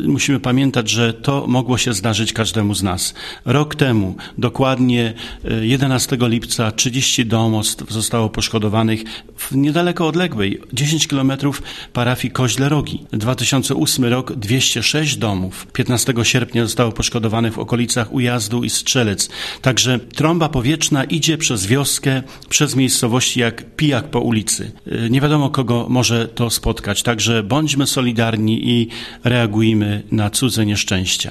Musimy pamiętać, że to mogło się zdarzyć każdemu z nas. Rok temu, dokładnie 11 lipca, 30 domostw zostało poszkodowanych w niedaleko odległej, 10 kilometrów parafii Koźle Rogi. 2008 rok, 206 domów. 15 sierpnia zostało poszkodowanych w okolicach Ujazdu i Strzelec. Także trąba powietrzna idzie przez wioskę, przez miejscowości jak pijak po ulicy. Nie wiadomo, kogo może to spotkać. Także bądźmy solidarni i reagujmy na cudze nieszczęścia.